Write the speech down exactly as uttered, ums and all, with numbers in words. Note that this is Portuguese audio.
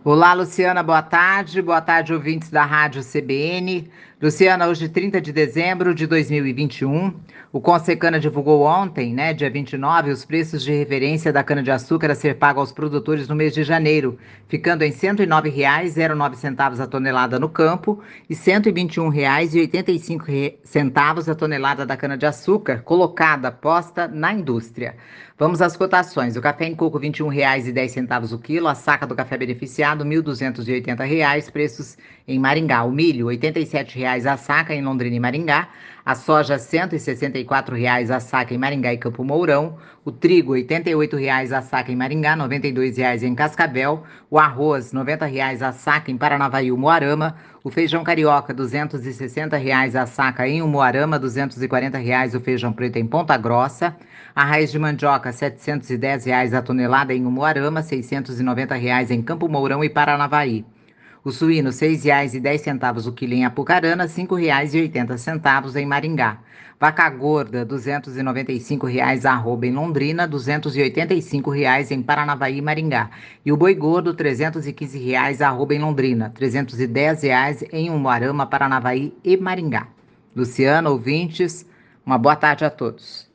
Olá, Luciana, boa tarde. Boa tarde, ouvintes da Rádio C B N. Luciana, hoje, trinta de dezembro de dois mil e vinte e um, o Consecana divulgou ontem, né, dia vinte e nove, os preços de referência da cana-de-açúcar a ser pago aos produtores no mês de janeiro, ficando em cento e nove reais e nove centavos a tonelada no campo e cento e vinte e um reais e oitenta e cinco centavos a tonelada da cana-de-açúcar colocada, posta na indústria. Vamos às cotações. O café em coco, vinte e um reais e dez centavos o quilo. A saca do café beneficiado, mil duzentos e oitenta reais. Preços em Maringá. O milho, oitenta e sete reais a saca em Londrina e Maringá. A soja, cento e sessenta e quatro reais a saca em Maringá e Campo Mourão. O trigo, oitenta e oito reais a saca em Maringá, noventa e dois reais em Cascavel. O arroz, noventa reais a saca em Paranavaí e Umuarama. O feijão carioca, duzentos e sessenta reais a saca em Umuarama, duzentos e quarenta reais o feijão preto em Ponta Grossa. A raiz de mandioca, setecentos e dez reais a tonelada em Umuarama, seiscentos e noventa reais em Campo Mourão e Paranavaí. O suíno, seis reais e dez centavos o quilo em Apucarana, cinco reais e oitenta centavos em Maringá. Vaca gorda, duzentos e noventa e cinco reais a arroba em Londrina, duzentos e oitenta e cinco reais em Paranavaí e Maringá. E o boi gordo, trezentos e quinze reais a arroba em Londrina, trezentos e dez reais em Umuarama, Paranavaí e Maringá. Luciana, ouvintes, uma boa tarde a todos.